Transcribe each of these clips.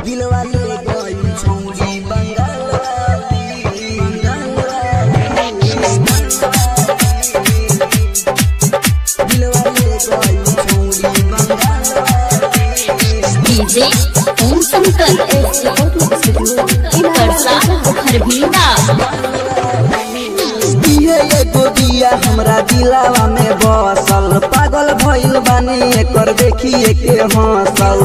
दिलवाले गई छौरी बंगाल डीजे ओम शंकर परसा खरभीना एगो दिया हमरा दिलावा में बसल पागल भइल बानी एकर देखिए के हंसल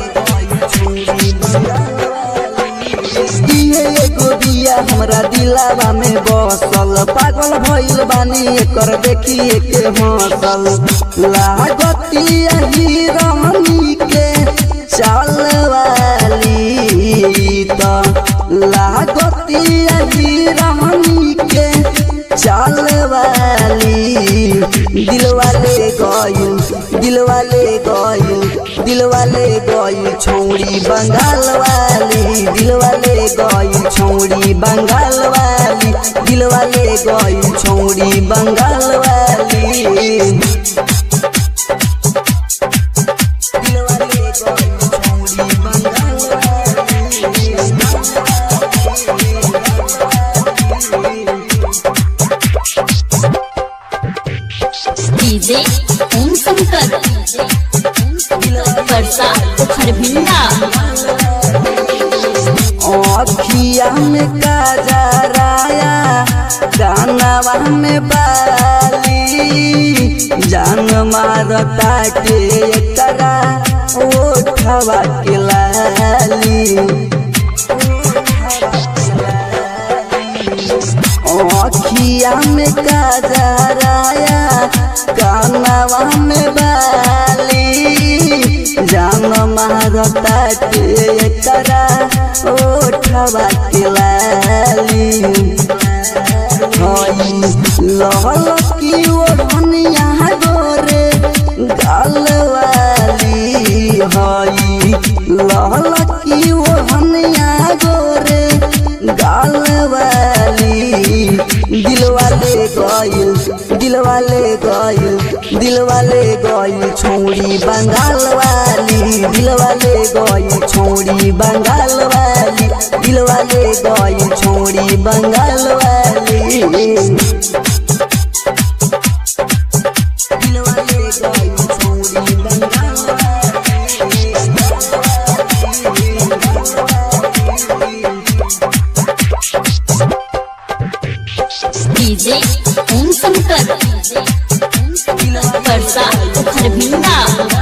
एगो दिया हमरा दिलावा में बसल पागल भइल बानी एकर देखिए के हंसल लागतिया हिरनी के चाल वाली त लागतिया हिरनी के चाल वाली दिलवाले गई छौरी बंगाल वाली दिलवाले गई छौरी बंगाल वाली दिलवाले गई छौरी बंगाल वाली दिलवाले गई छौरी बंगाल डीजे ओम शंकर परसा खरभीना अखिया में काजराया कानवा में बाली जान मारता के एकरा ओठवा के लाली अखिया में काजराया कानवा में बाली जान मारता के एकरा ओठवा के लाली लहल की ओढ़निया गोरे गाल वाली लहल की ओढ़निया गोरे गाल वाली दिलवाले गई छौरी बंगाल वाली दिलवाले गई छौरी बंगाल वाली दिलवाले गई छौरी बंगाल वाली दिलवाले गई छौरी बंगाल डीजे ओम शंकर परसा खरभीना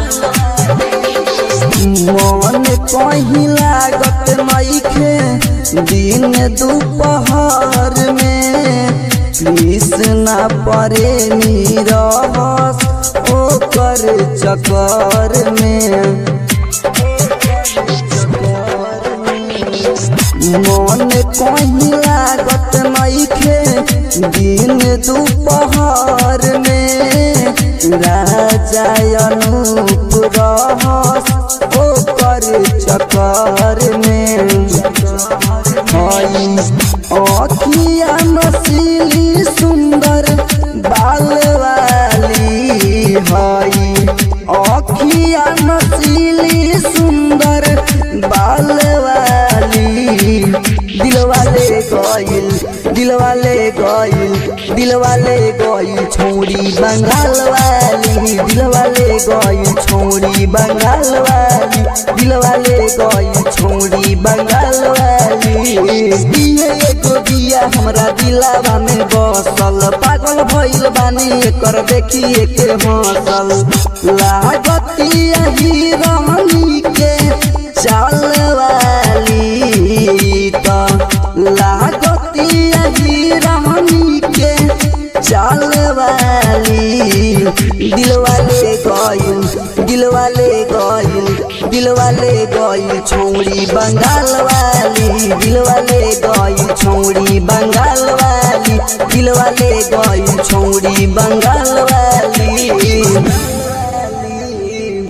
मन कहीं लागत नइखे दिन दोपहर में कृष्णा परे नीरहस ओकर चक्कर में मन कहीं लागत नइखे दिन दोपहर में राजा अनूप रहस ओकर चक्कर में अखिया नसीली सुंदर बाल वाली अखिया नसीली सुंदर बाल वाली दिलवाले गई छौरी बंगाल वाली दिलवाले गई छौरी बंगाल वाली दिलवाले गई छौरी बंगाल वाली एगो दिया हमरा दिलावा में बसल पागल भइल बानी एकर देखिए के हंसल लागतिया हिरनी के चाल वाली त लागतिया हिरनी के चाल वाली दिलवाले गई छौरी बंगाल वाली दिलवाले गई छौरी बंगाल वाली दिलवाले गई छौरी बंगाल वाली।